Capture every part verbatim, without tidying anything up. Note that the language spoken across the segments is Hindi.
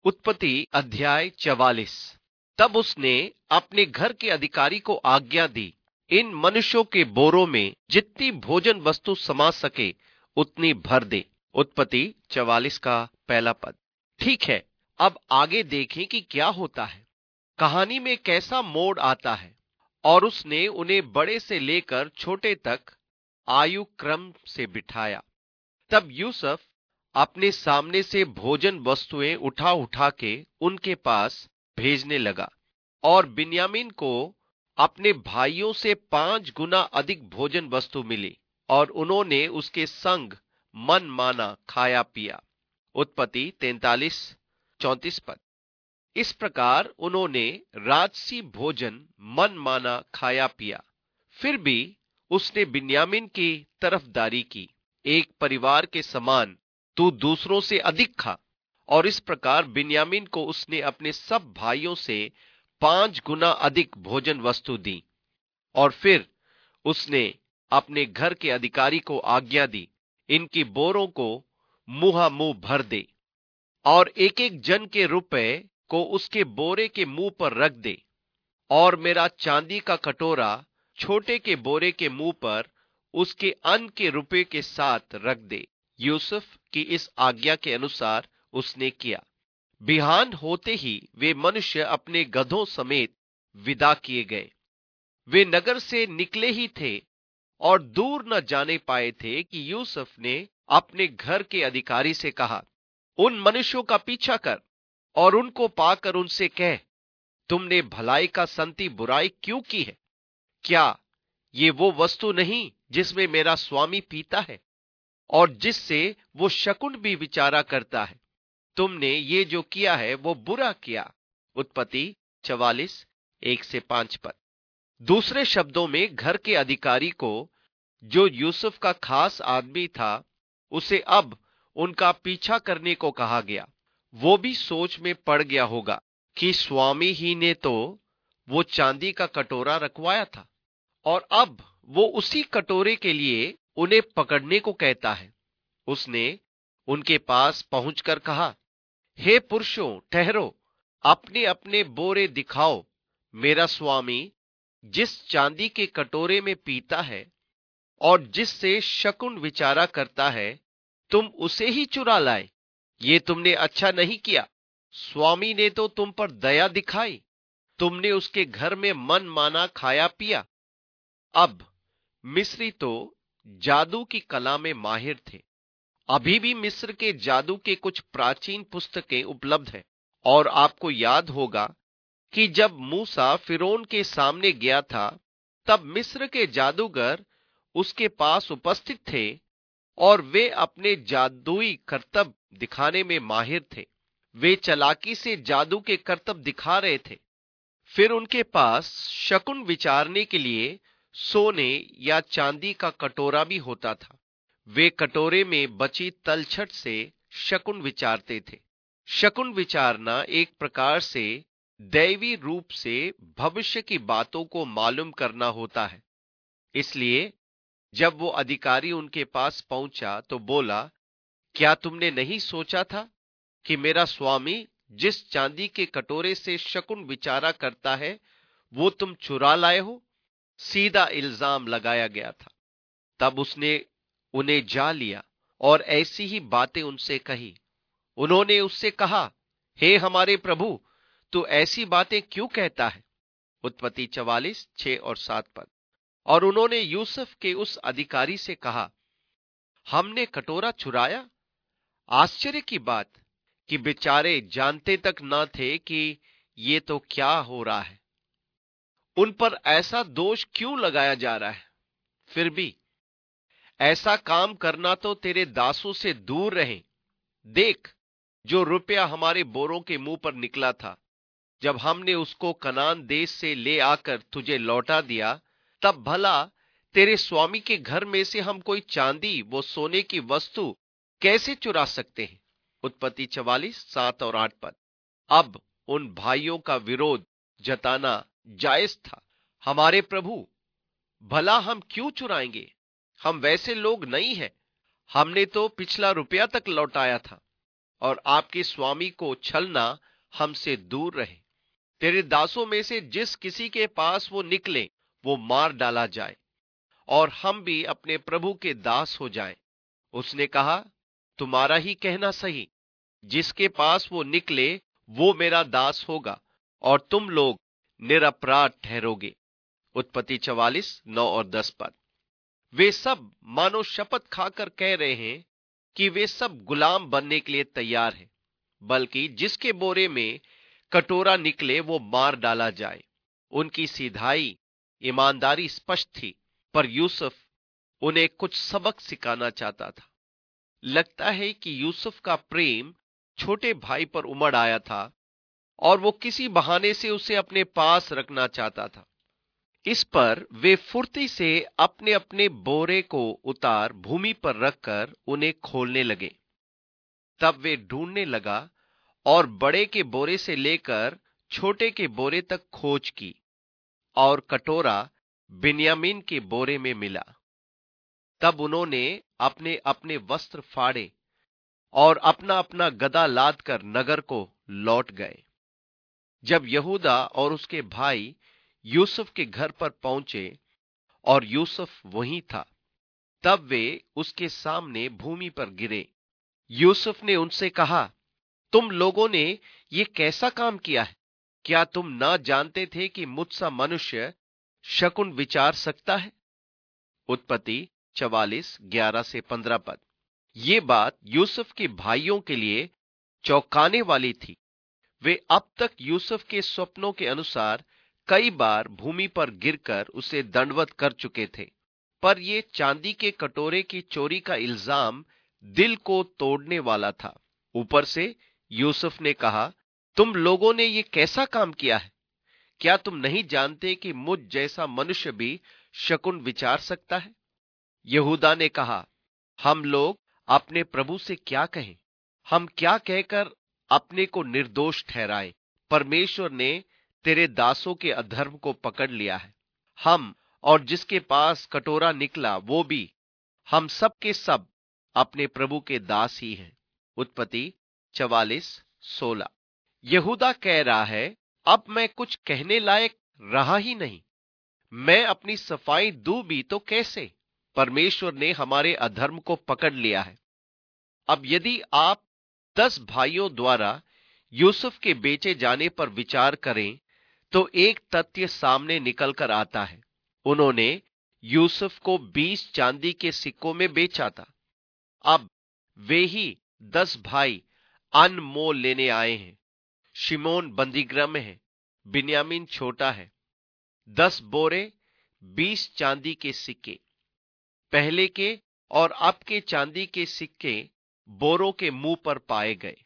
उत्पत्ति अध्याय चवालीस। तब उसने अपने घर के अधिकारी को आज्ञा दी, इन मनुष्यों के बोरों में जितनी भोजन वस्तु समा सके उतनी भर दे। उत्पत्ति चवालीस का पहला पद। ठीक है, अब आगे देखें कि क्या होता है, कहानी में कैसा मोड़ आता है। और उसने उन्हें बड़े से लेकर छोटे तक आयु क्रम से बिठाया। तब यूसुफ अपने सामने से भोजन वस्तुएं उठा उठा के उनके पास भेजने लगा, और बिन्यामीन को अपने भाइयों से पांच गुना अधिक भोजन वस्तु मिली, और उन्होंने उसके संग मन माना खाया पिया। उत्पत्ति तैंतालीस चौंतीस पद। इस प्रकार उन्होंने राजसी भोजन मन माना खाया पिया। फिर भी उसने बिन्यामीन की तरफदारी की, एक परिवार के समान तू दूसरों से अधिक खा। और इस प्रकार बिन्यामीन को उसने अपने सब भाइयों से पांच गुना अधिक भोजन वस्तु दी। और फिर उसने अपने घर के अधिकारी को आज्ञा दी, इनकी बोरों को मुहा मुंह भर दे, और एक एक जन के रुपए को उसके बोरे के मुंह पर रख दे, और मेरा चांदी का कटोरा छोटे के बोरे के मुंह पर उसके अन्न के रुपए के साथ रख दे। यूसुफ की इस आज्ञा के अनुसार उसने किया। बिहान होते ही वे मनुष्य अपने गधों समेत विदा किए गए। वे नगर से निकले ही थे और दूर न जाने पाए थे कि यूसुफ ने अपने घर के अधिकारी से कहा, उन मनुष्यों का पीछा कर और उनको पाकर उनसे कह, तुमने भलाई का संति बुराई क्यों की है? क्या ये वो वस्तु नहीं जिसमें मेरा स्वामी पीता है और जिससे वो शकुन भी विचारा करता है? तुमने ये जो किया है वो बुरा किया। उत्पत्ति चवालीस एक से पांच पद। दूसरे शब्दों में, घर के अधिकारी को, जो यूसुफ का खास आदमी था, उसे अब उनका पीछा करने को कहा गया। वो भी सोच में पड़ गया होगा कि स्वामी ही ने तो वो चांदी का कटोरा रखवाया था, और अब वो उसी कटोरे के लिए उन्हें पकड़ने को कहता है। उसने उनके पास पहुंचकर कहा, हे पुरुषों, ठहरो, अपने अपने बोरे दिखाओ। मेरा स्वामी जिस चांदी के कटोरे में पीता है और जिससे शकुन विचारा करता है, तुम उसे ही चुरा लाए। ये तुमने अच्छा नहीं किया। स्वामी ने तो तुम पर दया दिखाई, तुमने उसके घर में मन माना खाया पिया। अब मिस्री तो जादू की कला में माहिर थे। अभी भी मिस्र के जादू के कुछ प्राचीन पुस्तकें उपलब्ध हैं। और आपको याद होगा कि जब मूसा फिरौन के सामने गया था, तब मिस्र के जादूगर उसके पास उपस्थित थे, और वे अपने जादुई करतब दिखाने में माहिर थे। वे चालाकी से जादू के करतब दिखा रहे थे। फिर उनके पास शकुन विचारने के लिए सोने या चांदी का कटोरा भी होता था। वे कटोरे में बची तलछट से शकुन विचारते थे। शकुन विचारना एक प्रकार से दैवी रूप से भविष्य की बातों को मालूम करना होता है। इसलिए जब वो अधिकारी उनके पास पहुंचा तो बोला, क्या तुमने नहीं सोचा था कि मेरा स्वामी जिस चांदी के कटोरे से शकुन विचारा करता है वो तुम चुरा लाए हो? सीधा इल्जाम लगाया गया था। तब उसने उन्हें जा लिया और ऐसी ही बातें उनसे कही। उन्होंने उससे कहा, हे हमारे प्रभु, तू ऐसी बातें क्यों कहता है? उत्पत्ति चवालीस छह और सात पद। और उन्होंने यूसुफ के उस अधिकारी से कहा, हमने कटोरा चुराया? आश्चर्य की बात कि बेचारे जानते तक न थे कि ये तो क्या हो रहा है। उन पर ऐसा दोष क्यों लगाया जा रहा है? फिर भी ऐसा काम करना तो तेरे दासों से दूर रहे। देख, जो रुपया हमारे बोरों के मुंह पर निकला था, जब हमने उसको कनान देश से ले आकर तुझे लौटा दिया, तब भला तेरे स्वामी के घर में से हम कोई चांदी वो सोने की वस्तु कैसे चुरा सकते हैं? उत्पत्ति चवालीस सात और आठ पद। अब उन भाइयों का विरोध जताना जायज था। हमारे प्रभु, भला हम क्यों चुराएंगे? हम वैसे लोग नहीं हैं। हमने तो पिछला रुपया तक लौटाया था। और आपके स्वामी को छलना हमसे दूर रहे। तेरे दासों में से जिस किसी के पास वो निकले वो मार डाला जाए और हम भी अपने प्रभु के दास हो जाएं। उसने कहा, तुम्हारा ही कहना सही, जिसके पास वो निकले वो मेरा दास होगा और तुम लोग निरपराध ठहरोगे। उत्पत्ति चवालीस नौ और दस पद। वे सब मानो शपथ खाकर कह रहे हैं कि वे सब गुलाम बनने के लिए तैयार हैं, बल्कि जिसके बोरे में कटोरा निकले वो मार डाला जाए। उनकी सीधाई, ईमानदारी स्पष्ट थी, पर यूसुफ उन्हें कुछ सबक सिखाना चाहता था। लगता है कि यूसुफ का प्रेम छोटे भाई पर उमड़ आया था और वो किसी बहाने से उसे अपने पास रखना चाहता था। इस पर वे फुर्ती से अपने अपने बोरे को उतार भूमि पर रखकर उन्हें खोलने लगे। तब वे ढूंढने लगा और बड़े के बोरे से लेकर छोटे के बोरे तक खोज की और कटोरा बिन्यामीन के बोरे में मिला। तब उन्होंने अपने अपने वस्त्र फाड़े और अपना अपना गदा लाद कर नगर को लौट गए। जब यहूदा और उसके भाई यूसुफ के घर पर पहुंचे और यूसुफ वहीं था, तब वे उसके सामने भूमि पर गिरे। यूसुफ ने उनसे कहा, तुम लोगों ने ये कैसा काम किया है? क्या तुम ना जानते थे कि मुझसा मनुष्य शकुन विचार सकता है? उत्पत्ति चवालीस ग्यारह से पंद्रह पद। ये बात यूसुफ के भाइयों के लिए चौंकाने वाली थी। वे अब तक यूसुफ के स्वप्नों के अनुसार कई बार भूमि पर गिरकर उसे दंडवत कर चुके थे, पर ये चांदी के कटोरे की चोरी का इल्जाम दिल को तोड़ने वाला था। ऊपर से यूसुफ ने कहा, तुम लोगों ने ये कैसा काम किया है? क्या तुम नहीं जानते कि मुझ जैसा मनुष्य भी शकुन विचार सकता है? यहूदा ने कहा, हम लोग अपने प्रभु से क्या कहें? हम क्या कहकर अपने को निर्दोष ठहराएं? परमेश्वर ने तेरे दासों के अधर्म को पकड़ लिया है। हम और जिसके पास कटोरा निकला वो भी, हम सब के सब अपने प्रभु के दास ही हैं। उत्पत्ति चवालीस सोलह। यहूदा कह रहा है, अब मैं कुछ कहने लायक रहा ही नहीं। मैं अपनी सफाई दूं भी तो कैसे? परमेश्वर ने हमारे अधर्म को पकड़ लिया है। अब यदि आप दस भाइयों द्वारा यूसुफ के बेचे जाने पर विचार करें तो एक तथ्य सामने निकल कर आता है। उन्होंने यूसुफ को बीस चांदी के सिक्कों में बेचा था। अब वे ही दस भाई अनमोल लेने आए हैं। शिमोन बंदीगृह में है, बिन्यामीन छोटा है। दस बोरे, बीस चांदी के सिक्के। पहले के और अब के चांदी के सिक्के बोरों के मुंह पर पाए गए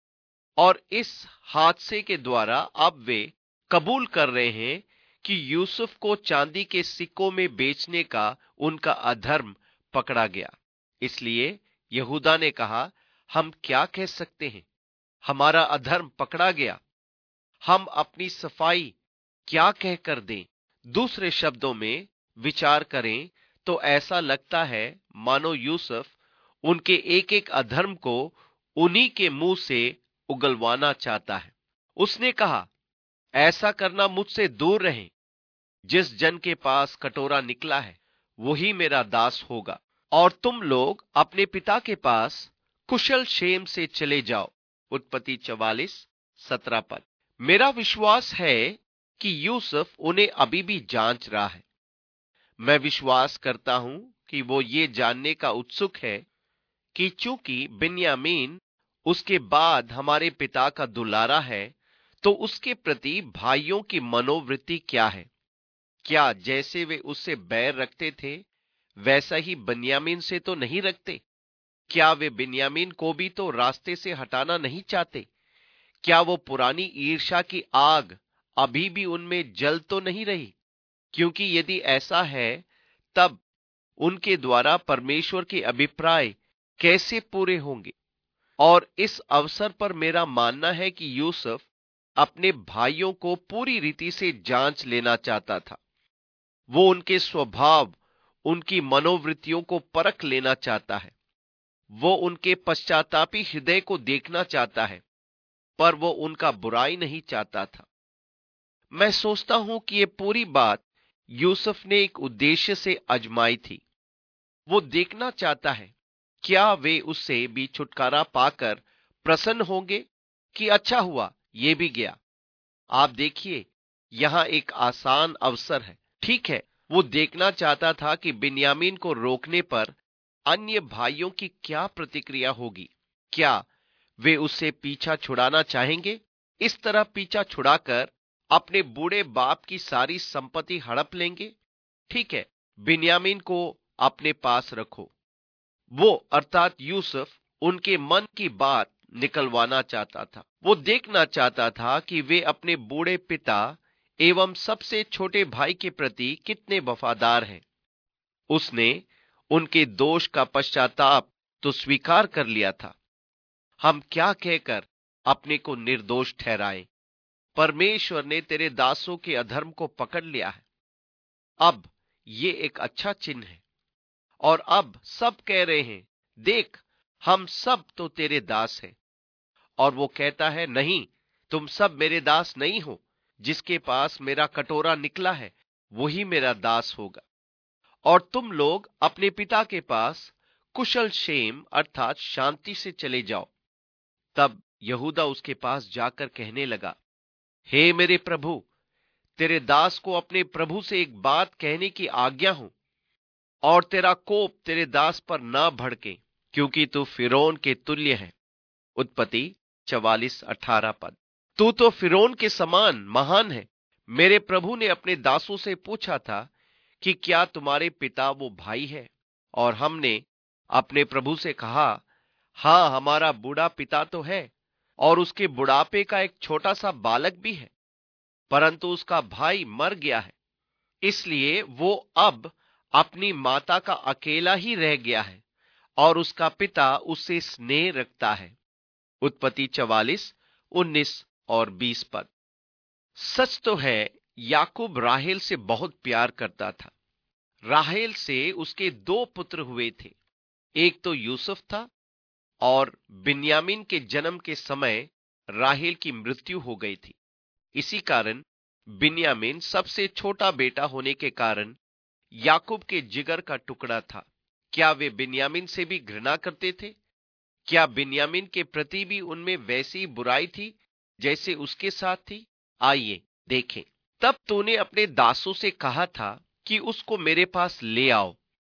और इस हादसे के द्वारा अब वे कबूल कर रहे हैं कि यूसुफ को चांदी के सिक्कों में बेचने का उनका अधर्म पकड़ा गया। इसलिए यहूदा ने कहा, हम क्या कह सकते हैं? हमारा अधर्म पकड़ा गया, हम अपनी सफाई क्या कहकर दें? दूसरे शब्दों में विचार करें तो ऐसा लगता है मानो यूसुफ उनके एक एक अधर्म को उन्हीं के मुंह से उगलवाना चाहता है। उसने कहा, ऐसा करना मुझसे दूर रहे। जिस जन के पास कटोरा निकला है वही मेरा दास होगा और तुम लोग अपने पिता के पास कुशल क्षेम से चले जाओ। उत्पत्ति चवालीस सत्रह पद। मेरा विश्वास है कि यूसुफ उन्हें अभी भी जांच रहा है। मैं विश्वास करता हूं कि वो ये जानने का उत्सुक है कि चूंकि बिन्यामीन उसके बाद हमारे पिता का दुलारा है तो उसके प्रति भाइयों की मनोवृत्ति क्या है? क्या जैसे वे उससे बैर रखते थे वैसा ही बिन्यामीन से तो नहीं रखते? क्या वे बिन्यामीन को भी तो रास्ते से हटाना नहीं चाहते? क्या वो पुरानी ईर्ष्या की आग अभी भी उनमें जल तो नहीं रही? क्योंकि यदि ऐसा है तब उनके द्वारा परमेश्वर के अभिप्राय कैसे पूरे होंगे? और इस अवसर पर मेरा मानना है कि यूसुफ अपने भाइयों को पूरी रीति से जांच लेना चाहता था। वो उनके स्वभाव, उनकी मनोवृत्तियों को परख लेना चाहता है। वो उनके पश्चातापी हृदय को देखना चाहता है, पर वो उनका बुराई नहीं चाहता था। मैं सोचता हूं कि ये पूरी बात यूसुफ ने एक उद्देश्य से आजमाई थी। वो देखना चाहता है क्या वे उससे भी छुटकारा पाकर प्रसन्न होंगे कि अच्छा हुआ ये भी गया। आप देखिए, यहां एक आसान अवसर है। ठीक है, वो देखना चाहता था कि बिन्यामीन को रोकने पर अन्य भाइयों की क्या प्रतिक्रिया होगी। क्या वे उससे पीछा छुड़ाना चाहेंगे, इस तरह पीछा छुड़ाकर अपने बूढ़े बाप की सारी संपत्ति हड़प लेंगे। ठीक है, बिन्यामीन को अपने पास रखो। वो अर्थात यूसुफ उनके मन की बात निकलवाना चाहता था। वो देखना चाहता था कि वे अपने बूढ़े पिता एवं सबसे छोटे भाई के प्रति कितने वफादार हैं। उसने उनके दोष का पश्चाताप तो स्वीकार कर लिया था। हम क्या कहकर अपने को निर्दोष ठहराएं? परमेश्वर ने तेरे दासों के अधर्म को पकड़ लिया है। अब ये एक अच्छा चिन्ह है। और अब सब कह रहे हैं, देख, हम सब तो तेरे दास हैं। और वो कहता है, नहीं, तुम सब मेरे दास नहीं हो। जिसके पास मेरा कटोरा निकला है वही मेरा दास होगा। और तुम लोग अपने पिता के पास कुशल क्षेम अर्थात शांति से चले जाओ। तब यहूदा उसके पास जाकर कहने लगा, हे मेरे प्रभु, तेरे दास को अपने प्रभु से एक बात कहने की आज्ञा हो, और तेरा कोप तेरे दास पर ना भड़के, क्योंकि तू फिरौन के तुल्य है। उत्पत्ति चवालीस अठारह पद। तू तो फिरौन के समान महान है। मेरे प्रभु ने अपने दासों से पूछा था कि क्या तुम्हारे पिता वो भाई है? और हमने अपने प्रभु से कहा, हां, हमारा बूढ़ा पिता तो है, और उसके बुढ़ापे का एक छोटा सा बालक भी है, परंतु उसका भाई मर गया है, इसलिए वो अब अपनी माता का अकेला ही रह गया है, और उसका पिता उससे स्नेह रखता है। उत्पत्ति चवालीस उन्नीस और बीस पद। सच तो है, याकूब राहेल से बहुत प्यार करता था। राहेल से उसके दो पुत्र हुए थे। एक तो यूसुफ था, और बिन्यामीन के जन्म के समय राहेल की मृत्यु हो गई थी। इसी कारण बिन्यामीन सबसे छोटा बेटा होने के कारण याकूब के जिगर का टुकड़ा था। क्या वे बिन्यामीन से भी घृणा करते थे? क्या बिन्यामीन के प्रति भी उनमें वैसी बुराई थी जैसे उसके साथ थी? आइए देखें। तब तूने अपने दासों से कहा था कि उसको मेरे पास ले आओ,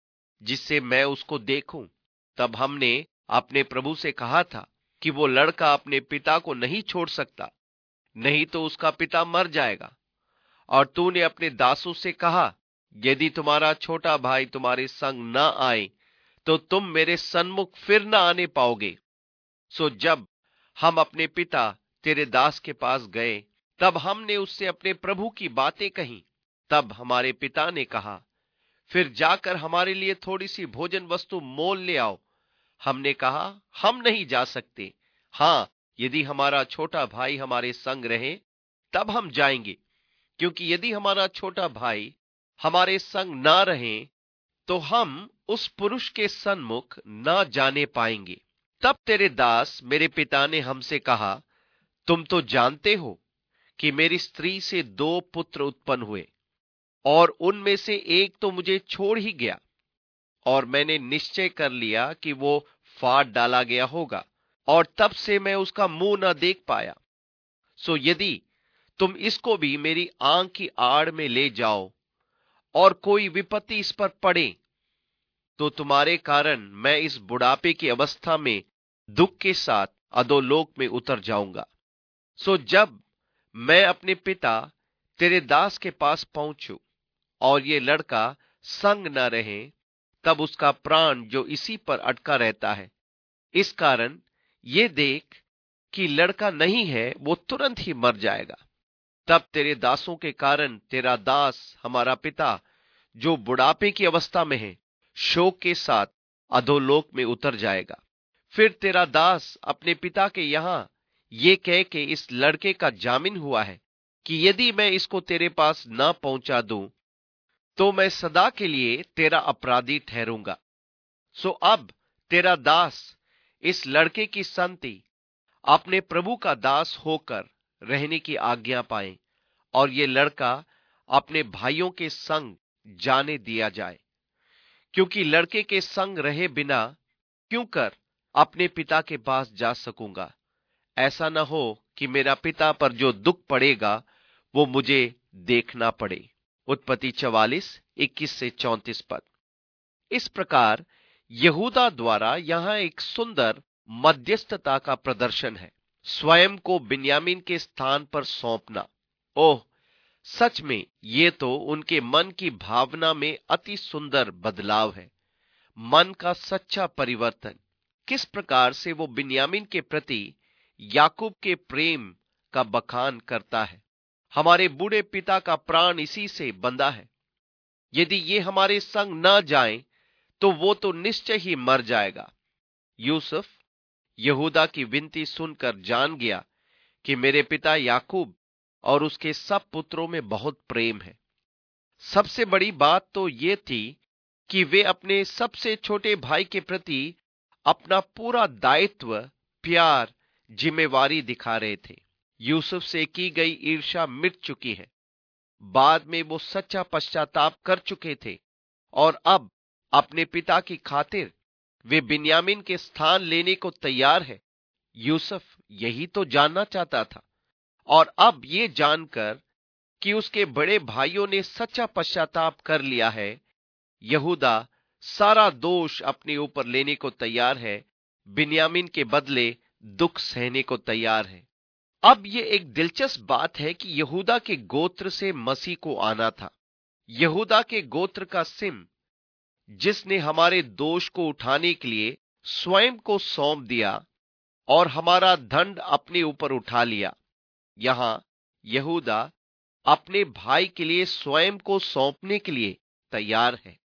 जिससे मैं उसको देखूं। तब हमने अपने प्रभु से कहा था कि वो लड़का अपने पिता को नहीं छोड़ सकता, नहीं तो उसका पिता मर जाएगा। और तूने अपने दासों से कहा, यदि तुम्हारा छोटा भाई तुम्हारे संग न आए तो तुम मेरे सन्मुख फिर न आने पाओगे। सो जब हम अपने पिता तेरे दास के पास गए, तब हमने उससे अपने प्रभु की बातें कही। तब हमारे पिता ने कहा, फिर जाकर हमारे लिए थोड़ी सी भोजन वस्तु मोल ले आओ। हमने कहा, हम नहीं जा सकते। हां, यदि हमारा छोटा भाई हमारे संग रहे तब हम जाएंगे, क्योंकि यदि हमारा छोटा भाई हमारे संग ना रहे तो हम उस पुरुष के सन्मुख न जाने पाएंगे। तब तेरे दास मेरे पिता ने हमसे कहा, तुम तो जानते हो कि मेरी स्त्री से दो पुत्र उत्पन्न हुए, और उनमें से एक तो मुझे छोड़ ही गया, और मैंने निश्चय कर लिया कि वो फाड़ डाला गया होगा, और तब से मैं उसका मुंह न देख पाया। सो यदि तुम इसको भी मेरी आंख की आड़ में ले जाओ और कोई विपत्ति इस पर पड़े, तो तुम्हारे कारण मैं इस बुढ़ापे की अवस्था में दुख के साथ अधोलोक में उतर जाऊंगा। सो जब मैं अपने पिता तेरे दास के पास पहुंचू और ये लड़का संग न रहे, तब उसका प्राण जो इसी पर अटका रहता है, इस कारण ये देख कि लड़का नहीं है, वो तुरंत ही मर जाएगा। तब तेरे दासों के कारण तेरा दास हमारा पिता जो बुढ़ापे की अवस्था में है, शोक के साथ अधोलोक में उतर जाएगा। फिर तेरा दास अपने पिता के यहां ये कह के इस लड़के का जामिन हुआ है कि यदि मैं इसको तेरे पास न पहुंचा दूं तो मैं सदा के लिए तेरा अपराधी ठहरूंगा। सो अब तेरा दास इस लड़के की संति अपने प्रभु का दास होकर रहने की आज्ञा पाए, और ये लड़का अपने भाइयों के संग जाने दिया जाए, क्योंकि लड़के के संग रहे बिना क्यों कर अपने पिता के पास जा सकूंगा। ऐसा न हो कि मेरा पिता पर जो दुख पड़ेगा वो मुझे देखना पड़े। उत्पत्ति चवालीस इक्कीस से चौंतीस पद। इस प्रकार यहूदा द्वारा यहां एक सुंदर मध्यस्थता का प्रदर्शन है, स्वयं को बिन्यामीन के स्थान पर सौंपना। ओह, सच में ये तो उनके मन की भावना में अति सुंदर बदलाव है, मन का सच्चा परिवर्तन। किस प्रकार से वो बिन्यामीन के प्रति याकूब के प्रेम का बखान करता है। हमारे बूढ़े पिता का प्राण इसी से बंधा है। यदि ये हमारे संग न जाएं तो वो तो निश्चय ही मर जाएगा। यूसुफ यहूदा की विनती सुनकर जान गया कि मेरे पिता याकूब और उसके सब पुत्रों में बहुत प्रेम है। सबसे बड़ी बात तो ये थी कि वे अपने सबसे छोटे भाई के प्रति अपना पूरा दायित्व, प्यार, जिम्मेवारी दिखा रहे थे। यूसुफ से की गई ईर्ष्या मिट चुकी है। बाद में वो सच्चा पश्चाताप कर चुके थे और अब अपने पिता की खातिर वे बिन्यामीन के स्थान लेने को तैयार है। यूसुफ यही तो जानना चाहता था, और अब ये जानकर कि उसके बड़े भाइयों ने सच्चा पश्चाताप कर लिया है, यहूदा सारा दोष अपने ऊपर लेने को तैयार है, बिन्यामीन के बदले दुख सहने को तैयार है। अब ये एक दिलचस्प बात है कि यहूदा के गोत्र से मसीह को आना था। यहूदा के गोत्र का सिम, जिसने हमारे दोष को उठाने के लिए स्वयं को सौंप दिया और हमारा दंड अपने ऊपर उठा लिया। यहां यहूदा अपने भाई के लिए स्वयं को सौंपने के लिए तैयार है।